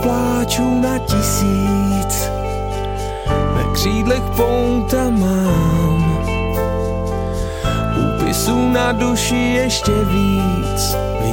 pláčů na 1000, na křídlech pouta mám, úpisů na duši ještě víc.